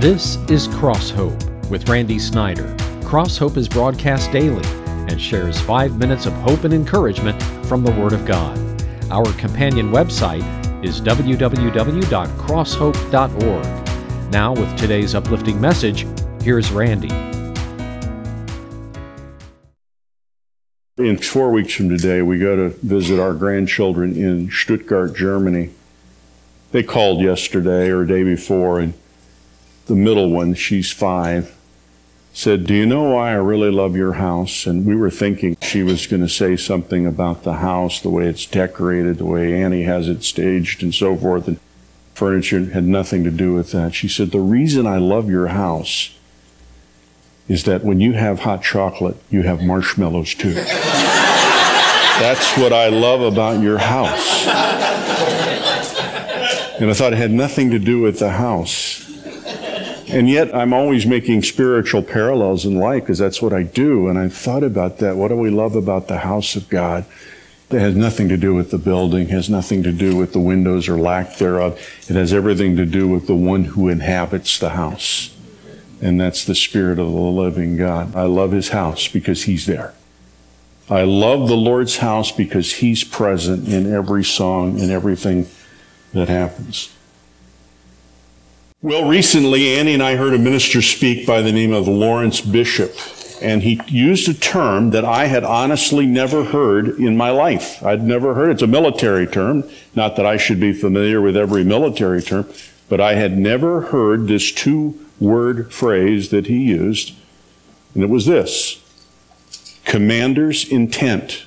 This is Cross Hope with Randy Snyder. Cross Hope is broadcast daily and shares 5 minutes of hope and encouragement from the Word of God. Our companion website is www.crosshope.org. Now, with today's uplifting message, here's Randy. In 4 weeks from today, we go to visit our grandchildren in Stuttgart, Germany. They called yesterday or day before, and the middle one, she's 5, said, "Do you know why I really love your house?" And we were thinking she was going to say something about the house, the way it's decorated, the way Annie has it staged and so forth, and furniture had nothing to do with that. She said, "The reason I love your house is that when you have hot chocolate, you have marshmallows too. That's what I love about your house." And I thought it had nothing to do with the house. And yet I'm always making spiritual parallels in life because that's what I do. And I thought about that. What do we love about the house of God? That has nothing to do with the building, has nothing to do with the windows or lack thereof. It has everything to do with the one who inhabits the house. And that's the Spirit of the living God. I love His house because He's there. I love the Lord's house because He's present in every song and everything that happens. Well, recently, Annie and I heard a minister speak by the name of Lawrence Bishop, and he used a term that I had honestly never heard in my life. I'd never heard it. It's a military term. Not that I should be familiar with every military term, but I had never heard this two-word phrase that he used, and it was this: commander's intent.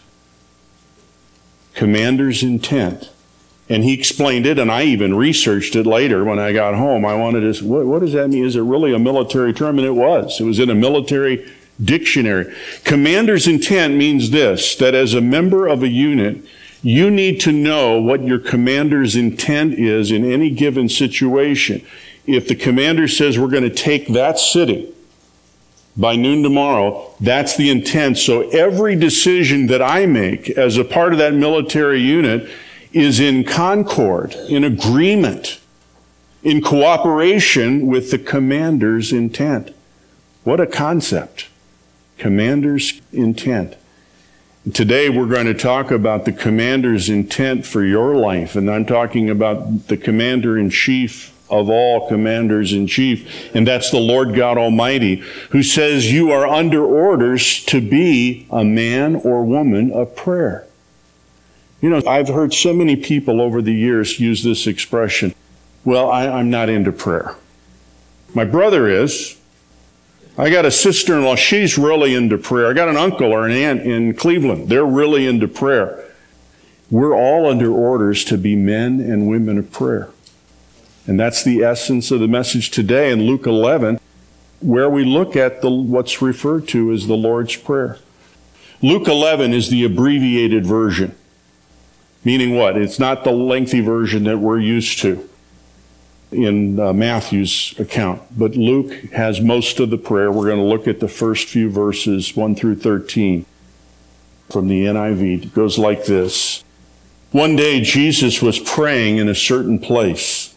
Commander's intent. And he explained it, and I even researched it later when I got home. I wanted to, what does that mean? Is it really a military term? And it was. It was in a military dictionary. Commander's intent means this, that as a member of a unit, you need to know what your commander's intent is in any given situation. If the commander says we're going to take that city by noon tomorrow, that's the intent. So every decision that I make as a part of that military unit is in concord, in agreement, in cooperation with the commander's intent. What a concept. Commander's intent. Today we're going to talk about the commander's intent for your life, and I'm talking about the commander-in-chief of all commanders-in-chief, and that's the Lord God Almighty, who says you are under orders to be a man or woman of prayer. You know, I've heard so many people over the years use this expression, well, I'm not into prayer. My brother is. I got a sister-in-law, she's really into prayer. I got an uncle or an aunt in Cleveland, they're really into prayer. We're all under orders to be men and women of prayer. And that's the essence of the message today in Luke 11, where we look at what's referred to as the Lord's Prayer. Luke 11 is the abbreviated version. Meaning what? It's not the lengthy version that we're used to in Matthew's account. But Luke has most of the prayer. We're going to look at the first few verses, 1 through 13, from the NIV. It goes like this. One day Jesus was praying in a certain place.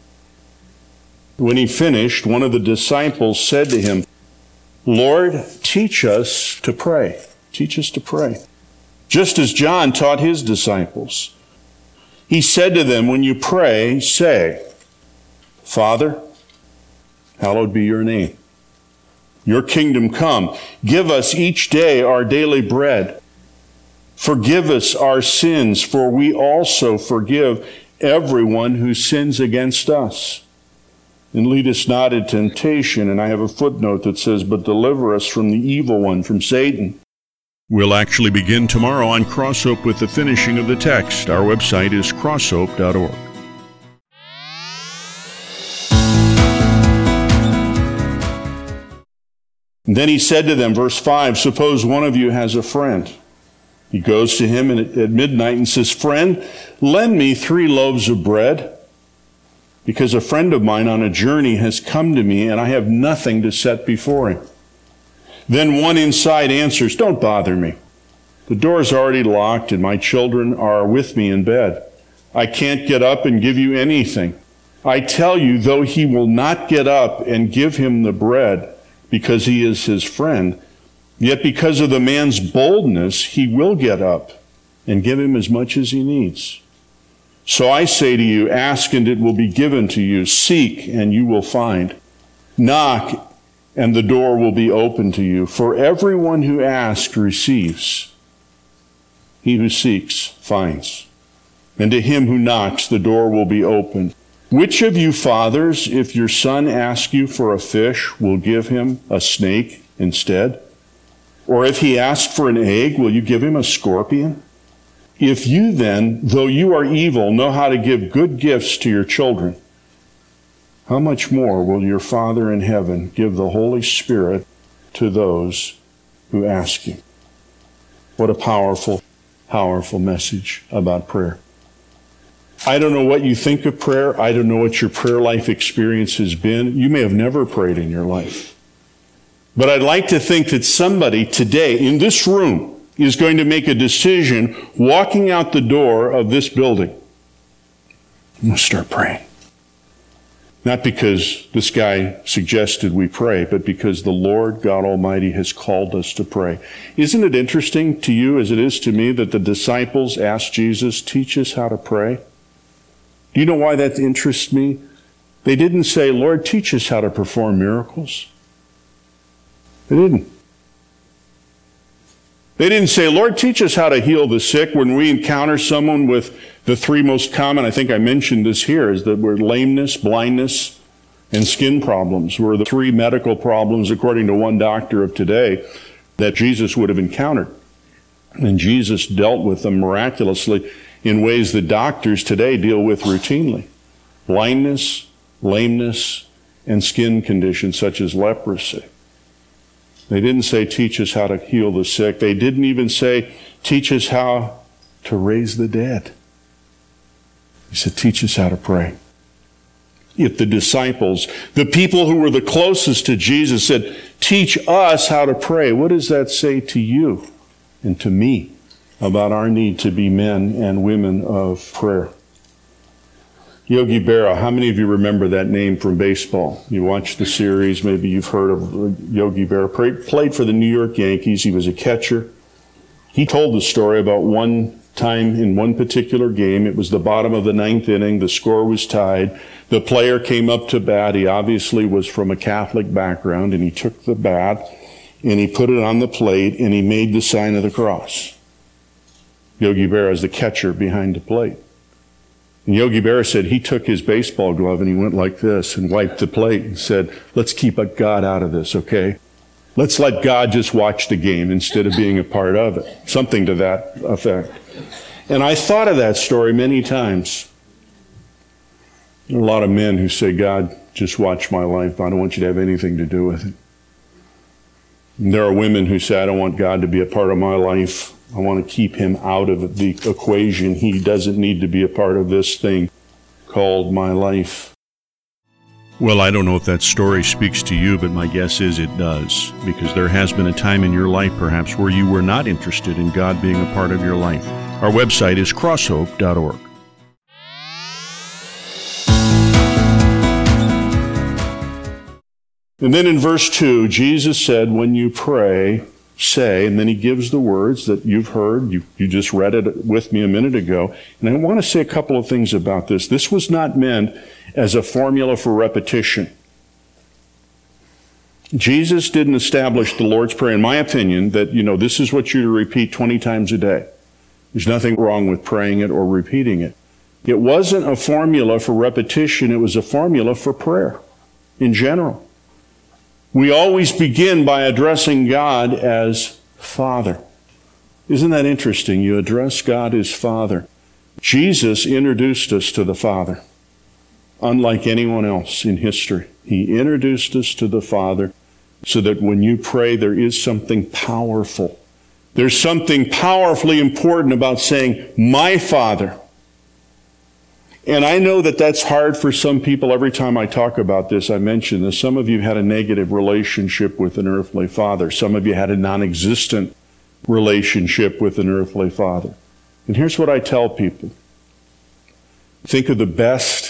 When he finished, one of the disciples said to him, "Lord, teach us to pray." Teach us to pray. Just as John taught his disciples. He said to them, when you pray, say, "Father, hallowed be your name. Your kingdom come. Give us each day our daily bread. Forgive us our sins, for we also forgive everyone who sins against us. And lead us not into temptation." And I have a footnote that says, "But deliver us from the evil one," from Satan. We'll actually begin tomorrow on Cross Hope with the finishing of the text. Our website is crosshope.org. Then he said to them, verse 5, "Suppose one of you has a friend. He goes to him at midnight and says, 'Friend, lend me 3 loaves of bread, because a friend of mine on a journey has come to me, and I have nothing to set before him.' Then one inside answers, 'Don't bother me. The door's already locked and my children are with me in bed. I can't get up and give you anything. I tell you, though he will not get up and give him the bread because he is his friend, yet because of the man's boldness, he will get up and give him as much as he needs. So I say to you, ask and it will be given to you. Seek and you will find. Knock and the door will be open to you. For everyone who asks receives. He who seeks finds. And to him who knocks, the door will be opened. Which of you fathers, if your son asks you for a fish, will give him a snake instead? Or if he asks for an egg, will you give him a scorpion? If you then, though you are evil, know how to give good gifts to your children, how much more will your Father in heaven give the Holy Spirit to those who ask you? What a powerful, powerful message about prayer. I don't know what you think of prayer. I don't know what your prayer life experience has been. You may have never prayed in your life. But I'd like to think that somebody today in this room is going to make a decision walking out the door of this building. I'm going to start praying. Not because this guy suggested we pray, but because the Lord God Almighty has called us to pray. Isn't it interesting to you as it is to me that the disciples asked Jesus, teach us how to pray? Do you know why that interests me? They didn't say, Lord, teach us how to perform miracles. They didn't. They didn't say, Lord, teach us how to heal the sick. When we encounter someone with the three most common, I think I mentioned this here, is that we're lameness, blindness, and skin problems were the three medical problems, according to one doctor of today, that Jesus would have encountered. And Jesus dealt with them miraculously in ways that doctors today deal with routinely. Blindness, lameness, and skin conditions such as leprosy. They didn't say, teach us how to heal the sick. They didn't even say, teach us how to raise the dead. He said, teach us how to pray. If the disciples, the people who were the closest to Jesus, said, teach us how to pray, what does that say to you and to me about our need to be men and women of prayer? Yogi Berra, how many of you remember that name from baseball? You watched the series, maybe you've heard of Yogi Berra. Played for the New York Yankees. He was a catcher. He told the story about one time in one particular game. It was the bottom of the ninth inning. The score was tied. The player came up to bat. He obviously was from a Catholic background, and he took the bat and he put it on the plate and he made the sign of the cross. Yogi Berra is the catcher behind the plate. And Yogi Berra said he took his baseball glove and he went like this and wiped the plate and said, let's keep God out of this, okay? Let's let God just watch the game instead of being a part of it. Something to that effect. And I thought of that story many times. There are a lot of men who say, God, just watch my life. I don't want you to have anything to do with it. And there are women who say, I don't want God to be a part of my life. I want to keep him out of the equation. He doesn't need to be a part of this thing called my life. Well, I don't know if that story speaks to you, but my guess is it does, because there has been a time in your life, perhaps, where you were not interested in God being a part of your life. Our website is crosshope.org. And then in verse 2, Jesus said, when you pray, say, and then he gives the words that you've heard. You just read it with me a minute ago. And I want to say a couple of things about this. This was not meant as a formula for repetition. Jesus didn't establish the Lord's Prayer, in my opinion, that, this is what you're to repeat 20 times a day. There's nothing wrong with praying it or repeating it. It wasn't a formula for repetition. It was a formula for prayer in general. We always begin by addressing God as Father. Isn't that interesting? You address God as Father. Jesus introduced us to the Father, unlike anyone else in history. He introduced us to the Father so that when you pray, there is something powerful. There's something powerfully important about saying, my Father. And I know that that's hard for some people. Every time I talk about this, I mention this. Some of you had a negative relationship with an earthly father. Some of you had a non-existent relationship with an earthly father. And here's what I tell people. Think of the best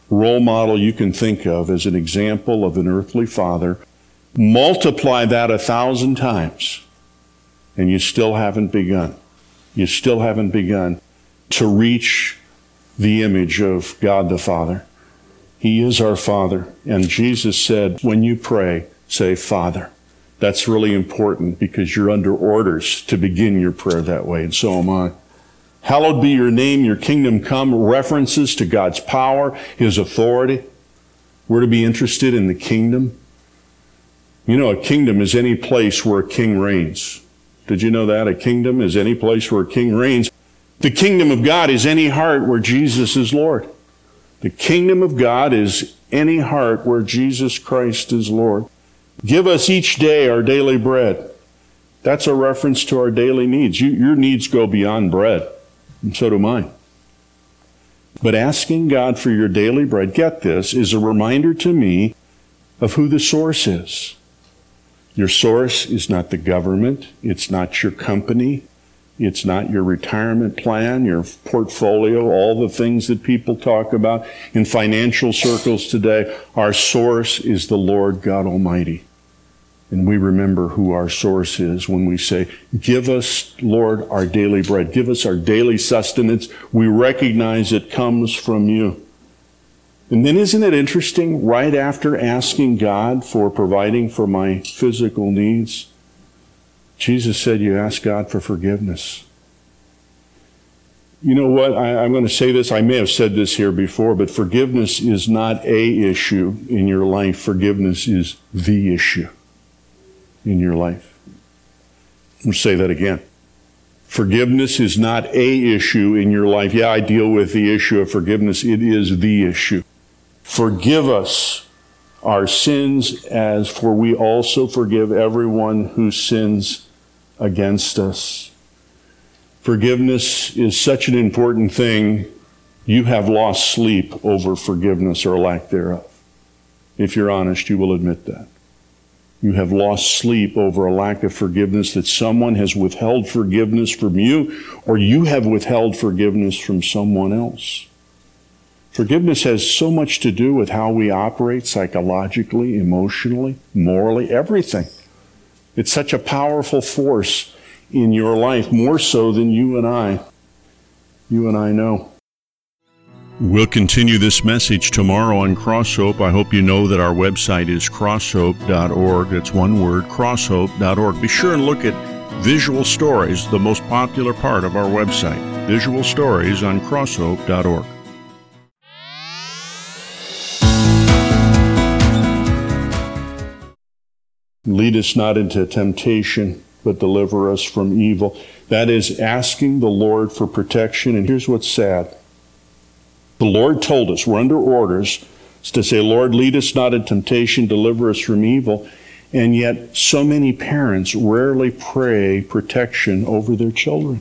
role model you can think of as an example of an earthly father. Multiply that 1,000 times, and you still haven't begun. You still haven't begun to reach the image of God the Father. He is our Father. And Jesus said, when you pray, say, Father. That's really important because you're under orders to begin your prayer that way, and so am I. Hallowed be your name, your kingdom come, references to God's power, His authority. We're to be interested in the kingdom. You know, a kingdom is any place where a king reigns. Did you know that? A kingdom is any place where a king reigns. The kingdom of God is any heart where Jesus is Lord. The kingdom of God is any heart where Jesus Christ is Lord. Give us each day our daily bread. That's a reference to our daily needs. Your needs go beyond bread, and so do mine. But asking God for your daily bread, get this, is a reminder to me of who the source is. Your source is not the government. It's not your company. It's not your retirement plan, your portfolio, all the things that people talk about in financial circles today. Our source is the Lord God Almighty. And we remember who our source is when we say, give us, Lord, our daily bread. Give us our daily sustenance. We recognize it comes from you. And then isn't it interesting, right after asking God for providing for my physical needs, Jesus said, you ask God for forgiveness. You know what? I'm going to say this. I may have said this here before, but forgiveness is not a issue in your life. Forgiveness is the issue in your life. I'll say that again. Forgiveness is not a issue in your life. Yeah, I deal with the issue of forgiveness. It is the issue. Forgive us our sins as for we also forgive everyone who sins against us. Forgiveness is such an important thing. You have lost sleep over forgiveness or lack thereof. If you're honest, you will admit that. You have lost sleep over a lack of forgiveness, that someone has withheld forgiveness from you, or you have withheld forgiveness from someone else. Forgiveness has so much to do with how we operate psychologically, emotionally, morally, everything. It's such a powerful force in your life, more so than you and I know. We'll continue this message tomorrow on Crosshope. I hope you know that our website is crosshope.org. That's one word, crosshope.org. Be sure and look at Visual Stories, the most popular part of our website. Visual Stories on crosshope.org. Lead us not into temptation, but deliver us from evil. That is asking the Lord for protection. And here's what's sad. The Lord told us, we're under orders, to say, Lord, lead us not in temptation, deliver us from evil. And yet so many parents rarely pray protection over their children.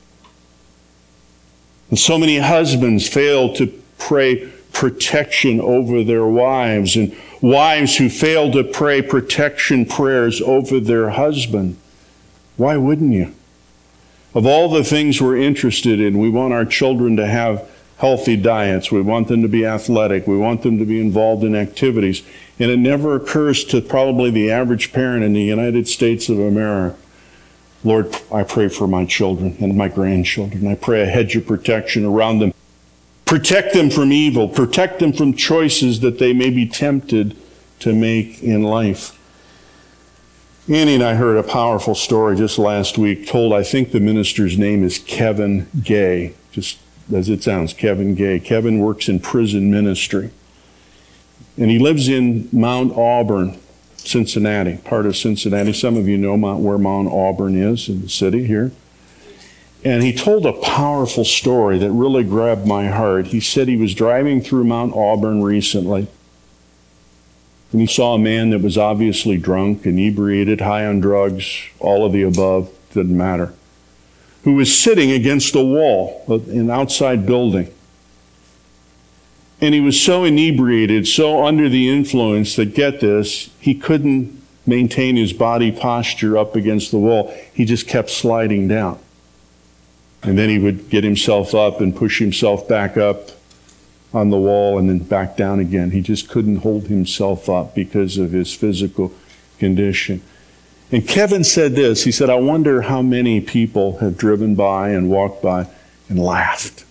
And so many husbands fail to pray protection over their wives, and wives who fail to pray protection prayers over their husband. Why wouldn't you? Of all the things we're interested in, we want our children to have healthy diets. We want them to be athletic. We want them to be involved in activities. And it never occurs to probably the average parent in the United States of America, Lord, I pray for my children and my grandchildren. I pray a hedge of protection around them. Protect them from evil. Protect them from choices that they may be tempted to make in life. Annie and I heard a powerful story just last week, told, I think the minister's name is Kevin Gay, just as it sounds, Kevin Gay. Kevin works in prison ministry. And he lives in Mount Auburn, Cincinnati, part of Cincinnati. Some of you know where Mount Auburn is in the city here. And he told a powerful story that really grabbed my heart. He said he was driving through Mount Auburn recently, and he saw a man that was obviously drunk, inebriated, high on drugs, all of the above, didn't matter, who was sitting against a wall in an outside building. And he was so inebriated, so under the influence that, get this, he couldn't maintain his body posture up against the wall. He just kept sliding down. And then he would get himself up and push himself back up on the wall and then back down again. He just couldn't hold himself up because of his physical condition. And Kevin said this. He said, I wonder how many people have driven by and walked by and laughed.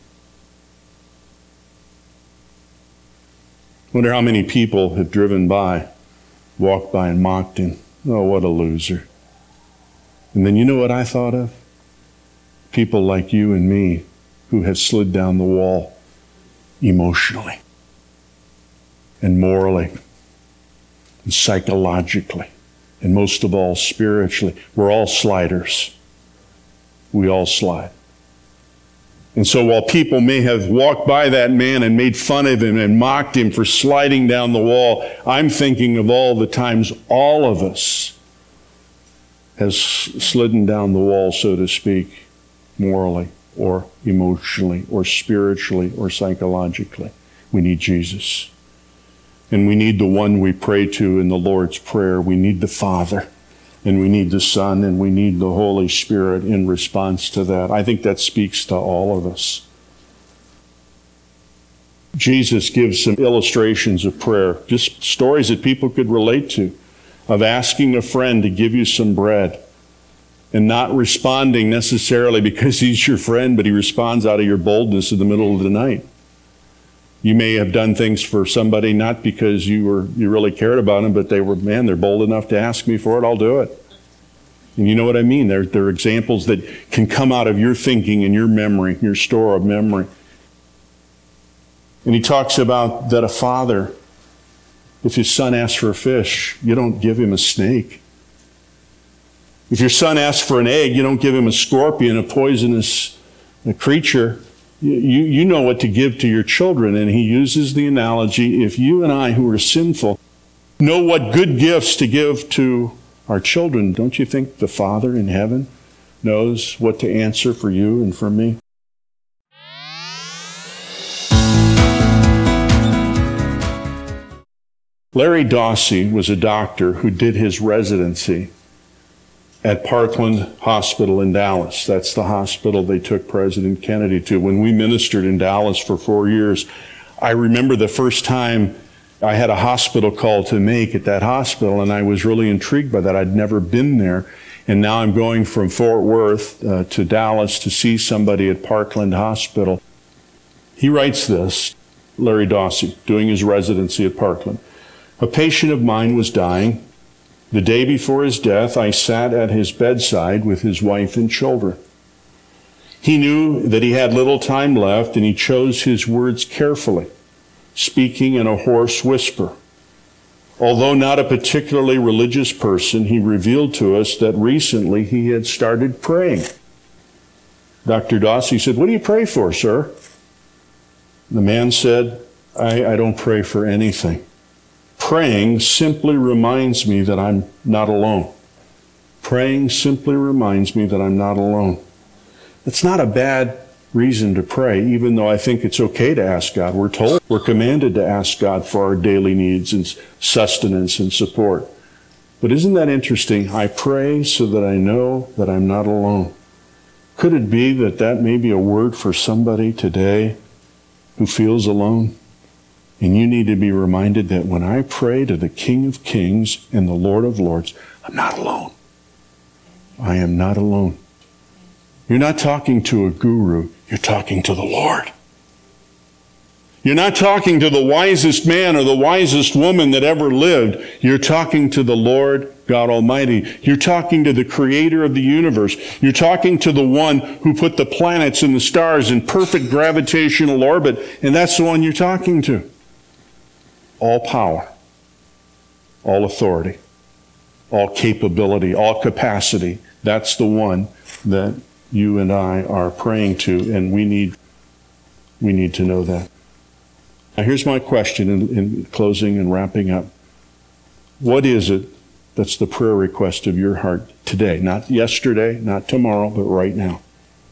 I wonder how many people have driven by, walked by and mocked him. Oh, what a loser. And then you know what I thought of? People like you and me who have slid down the wall emotionally and morally and psychologically and most of all spiritually. We're all sliders. We all slide. And so while people may have walked by that man and made fun of him and mocked him for sliding down the wall, I'm thinking of all the times all of us has slidden down the wall, so to speak, morally or emotionally or spiritually or psychologically. We need Jesus. And we need the one we pray to in the Lord's Prayer. We need the Father, and we need the Son, and we need the Holy Spirit in response to that. I think that speaks to all of us. Jesus gives some illustrations of prayer, just stories that people could relate to, of asking a friend to give you some bread and not responding necessarily because he's your friend, but he responds out of your boldness in the middle of the night. You may have done things for somebody not because you really cared about them, but they're bold enough to ask me for it, I'll do it. And you know what I mean? There are examples that can come out of your thinking and your memory, your store of memory. And he talks about that a father, if his son asks for a fish, you don't give him a snake. If your son asks for an egg, you don't give him a scorpion, a poisonous creature. You know what to give to your children. And he uses the analogy, if you and I who are sinful know what good gifts to give to our children, don't you think the Father in heaven knows what to answer for you and for me? Larry Dossey was a doctor who did his residency at Parkland Hospital in Dallas. That's the hospital they took President Kennedy to. When we ministered in Dallas for 4 years, I remember the first time I had a hospital call to make at that hospital, and I was really intrigued by that. I'd never been there, and now I'm going from Fort Worth to Dallas to see somebody at Parkland Hospital. He writes this, Larry Dossey, doing his residency at Parkland. A patient of mine was dying. The day before his death, I sat at his bedside with his wife and children. He knew that he had little time left, and he chose his words carefully, speaking in a hoarse whisper. Although not a particularly religious person, he revealed to us that recently he had started praying. Dr. Dossey said, "What do you pray for, sir?" The man said, I don't pray for anything. Praying simply reminds me that I'm not alone. Praying simply reminds me that I'm not alone. It's not a bad reason to pray, even though I think it's okay to ask God. We're commanded to ask God for our daily needs and sustenance and support. But isn't that interesting? I pray so that I know that I'm not alone. Could it be that that may be a word for somebody today who feels alone? And you need to be reminded that when I pray to the King of Kings and the Lord of Lords, I'm not alone. I am not alone. You're not talking to a guru. You're talking to the Lord. You're not talking to the wisest man or the wisest woman that ever lived. You're talking to the Lord God Almighty. You're talking to the creator of the universe. You're talking to the one who put the planets and the stars in perfect gravitational orbit, and that's the one you're talking to. All power, all authority, all capability, all capacity. That's the one that you and I are praying to, and we need to know that. Now here's my question in closing and wrapping up. What is it that's the prayer request of your heart today? Not yesterday, not tomorrow, but right now.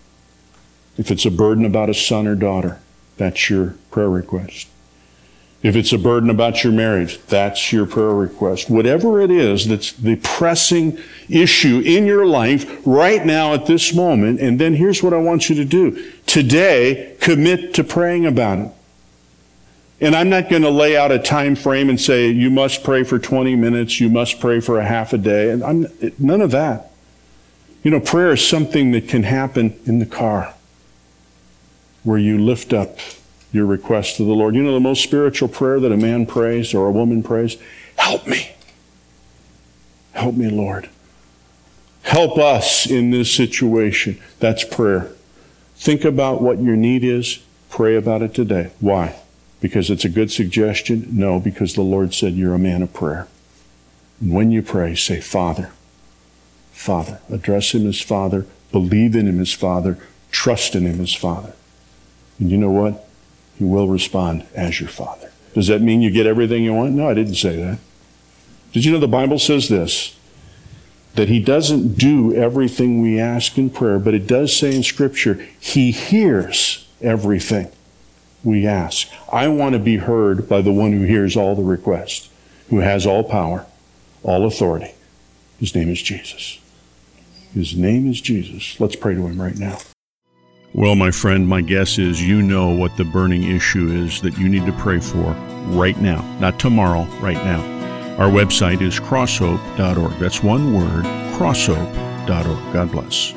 If it's a burden about a son or daughter, that's your prayer request. If it's a burden about your marriage, that's your prayer request. Whatever it is that's the pressing issue in your life right now at this moment, and then here's what I want you to do. Today, commit to praying about it. And I'm not going to lay out a time frame and say, you must pray for 20 minutes, you must pray for a half a day. And none of that. You know, prayer is something that can happen in the car, where you lift up your request to the Lord. You know the most spiritual prayer that a man prays or a woman prays? Help me. Help me, Lord. Help us in this situation. That's prayer. Think about what your need is. Pray about it today. Why? Because it's a good suggestion? No, because the Lord said you're a man of prayer. And when you pray, say, Father. Father. Address him as Father. Believe in him as Father. Trust in him as Father. And you know what? He will respond as your Father. Does that mean you get everything you want? No, I didn't say that. Did you know the Bible says this? That he doesn't do everything we ask in prayer, but it does say in Scripture, he hears everything we ask. I want to be heard by the one who hears all the requests, who has all power, all authority. His name is Jesus. His name is Jesus. Let's pray to him right now. Well, my friend, my guess is you know what the burning issue is that you need to pray for right now. Not tomorrow, right now. Our website is crosshope.org. That's one word, crosshope.org. God bless.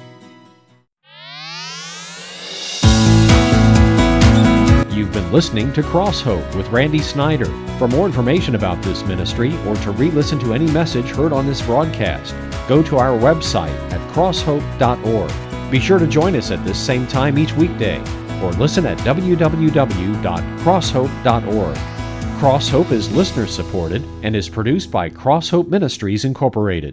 You've been listening to Cross Hope with Randy Snyder. For more information about this ministry or to re-listen to any message heard on this broadcast, go to our website at crosshope.org. Be sure to join us at this same time each weekday, or listen at www.crosshope.org. Cross Hope is listener supported and is produced by Cross Hope Ministries Incorporated.